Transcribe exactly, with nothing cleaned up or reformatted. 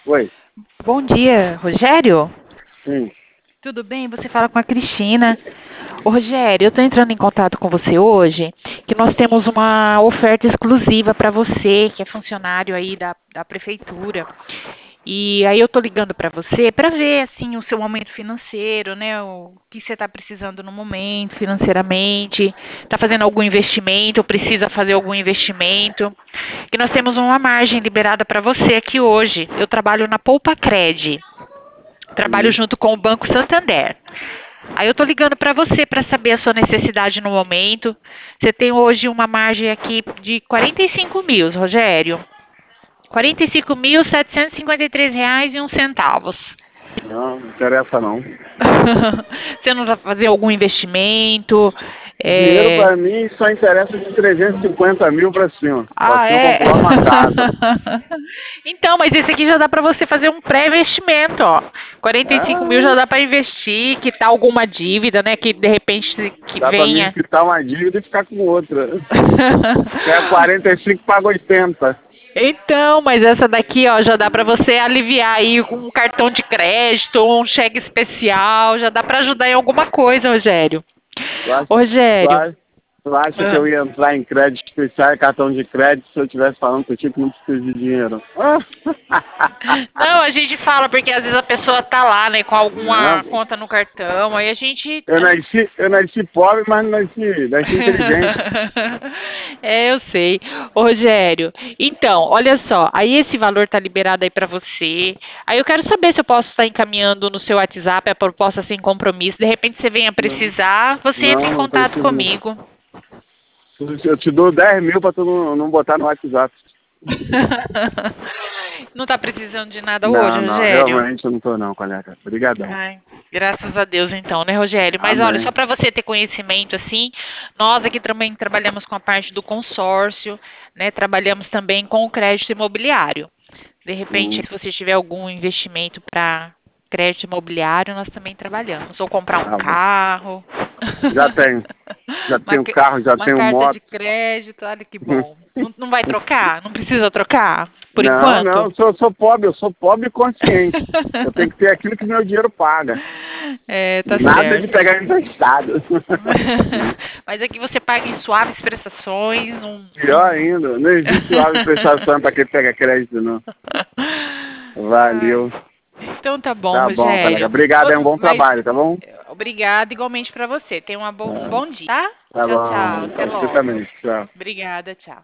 Oi. Bom dia, Rogério. Sim. Tudo bem? Você fala com a Cristina. Ô, Rogério, eu estou entrando em contato com você hoje, que nós temos uma oferta exclusiva para você, que é funcionário aí da, da prefeitura. E aí eu estou ligando para você para ver assim o seu momento financeiro, né? O que você está precisando no momento, financeiramente. Está fazendo algum investimento ou precisa fazer algum investimento? Que nós temos uma margem liberada para você aqui hoje. Eu trabalho na Poupa Cred. Trabalho Hum. junto com o Banco Santander. Aí eu tô ligando para você para saber a sua necessidade no momento. Você tem hoje uma margem aqui de quarenta e cinco mil, Rogério. quarenta e cinco mil, setecentos e cinquenta e três reais e uns centavos. Não, não interessa não. Você não vai fazer algum investimento? Dinheiro É... pra mim só interessa de trezentos e cinquenta mil pra cima. Pra Ah, cima é? comprar uma casa. Então, mas esse aqui já dá para você fazer um pré-investimento, ó. quarenta e cinco mil já Ah, dá para investir, quitar alguma dívida, né? Que de repente que dá pra mim venha. quitar uma dívida e ficar com outra. Pega quarenta e cinco, paga oitenta. Então, mas essa daqui, ó, já dá para você aliviar aí com um cartão de crédito, ou um cheque especial, já dá para ajudar em alguma coisa, Rogério. Tu acha, Ô, tu Rogério. acha, tu acha que ah, eu ia entrar em crédito especial e cartão de crédito se eu estivesse falando contigo que não precisa de dinheiro? Não, a gente fala porque às vezes a pessoa tá lá, né, com alguma Não, conta no cartão, aí a gente, eu a gente nasci, eu nasci pobre, mas nasci, nasci inteligente. É, eu sei. Ô, Rogério, então, olha só, aí esse valor tá liberado aí para você. Aí eu quero saber se eu posso estar encaminhando no seu WhatsApp a proposta sem compromisso. De repente você venha Não, precisar, você entra em não, não contato preciso não. comigo. Eu te dou dez mil pra tu não, não botar no WhatsApp. Não tá precisando de nada hoje, Não, não, Rogério? realmente eu não tô não, colega. Obrigadão. Ai, graças a Deus então, né, Rogério? Mas olha, só Amém. para você ter conhecimento assim, nós aqui também trabalhamos com a parte do consórcio, né? Trabalhamos também com o crédito imobiliário. De repente, Hum, se você tiver algum investimento para crédito imobiliário, nós também trabalhamos. Ou comprar um tá bom. carro, Já tenho. Já uma, tenho ca- carro, já uma tenho carta de moto. crédito, olha que bom. Não, não vai trocar? Não precisa trocar? Por Não, não, enquanto? eu sou, sou pobre, eu sou pobre e consciente. Eu tenho que ter aquilo que meu dinheiro paga. É, tá Nada de certo. pegar emprestado. Mas aqui você paga em suaves prestações, não, Pior não... ainda, não existe lá prestação para quem pega crédito, não. Ai, Valeu. então tá bom, Tá bom, colega. Rogério. Obrigado, é um Ô, bom mas trabalho, tá bom? obrigada igualmente para você. Tenha uma bo- um Tá, bom dia, tá? tá Tchau, tchau. bom. Até Pra você logo. também. Tchau. Obrigada, tchau.